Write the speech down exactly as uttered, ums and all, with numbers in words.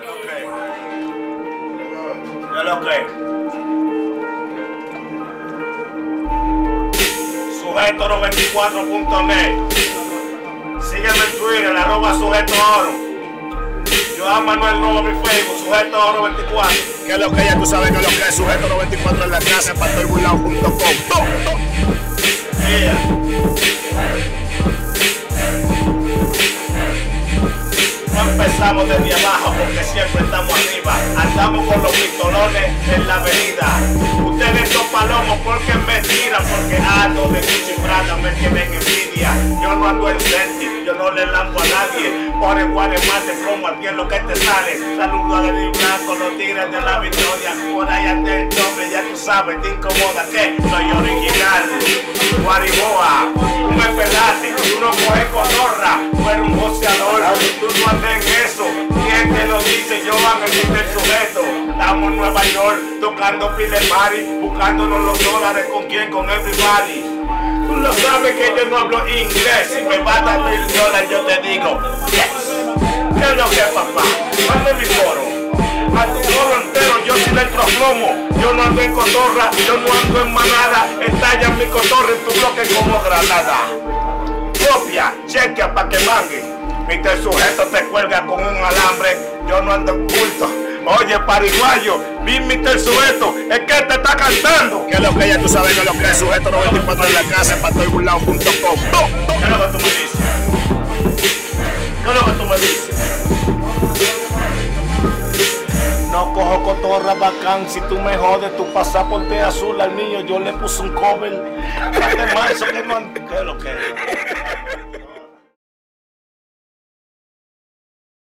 ¿Qué es lo que? Sujeto noventa y cuatro punto net. Sígueme en Twitter, arroba sujeto oro. Yo a Manuel Robo mi Facebook, sujeto oro veinticuatro. ¿Qué es lo que ya tú sabes que es lo que es? Sujeto noventa y cuatro en la casa, en pastor burlao punto com. Yeah. No empezamos desde abajo porque siempre estamos arriba. Andamos con los pistolones en la avenida. Ustedes son palomos porque es mentira, porque ando de Gucci Prada, me tienen envidia. Yo no ando en Celtic, yo no le lampo a nadie. Por el Guaremate, como a ti es lo que te sale. Saludo a Denis Blanco, los tigres de la victoria. Por ahí ande el nombre, ya tú sabes, te incomoda que soy original. Guariboa, un pelate, tú no coges cotorra, tú eres un boxeador, tú no andas en eso. ¿Quién te lo dice? Yo amo el el sujeto. Estamos en Nueva York, tocando pile party, buscándonos los dólares. ¿Con quién? Con everybody. Tú lo sabes que yo no hablo inglés. Si me va a dar mil dólares, yo te digo yes. ¿Qué es lo que es, papá? Dame mi foro. A tu foro entero yo sí le entro a plomo. Yo no ando en cotorra, yo no ando en manada. Estalla mi cotorra en tu bloque como granada. Copia, chequea pa' que mangue. Mister Sujeto te cuelga con un alambre. Yo no ando en culto. Oye, pariguayo, vi mister Sujeto, es que te está cantando. ¿Qué es lo que ya tú sabes que es lo que es? Sujeto noventa y cuatro en la casa, en pastor burlao punto com. ¿Qué es lo que tú me dices? ¿Qué es lo que tú me dices? No cojo cotorra bacán, si tú me jodes, tu pasaporte azul al niño, yo le puse un cover. ¿Qué es lo que?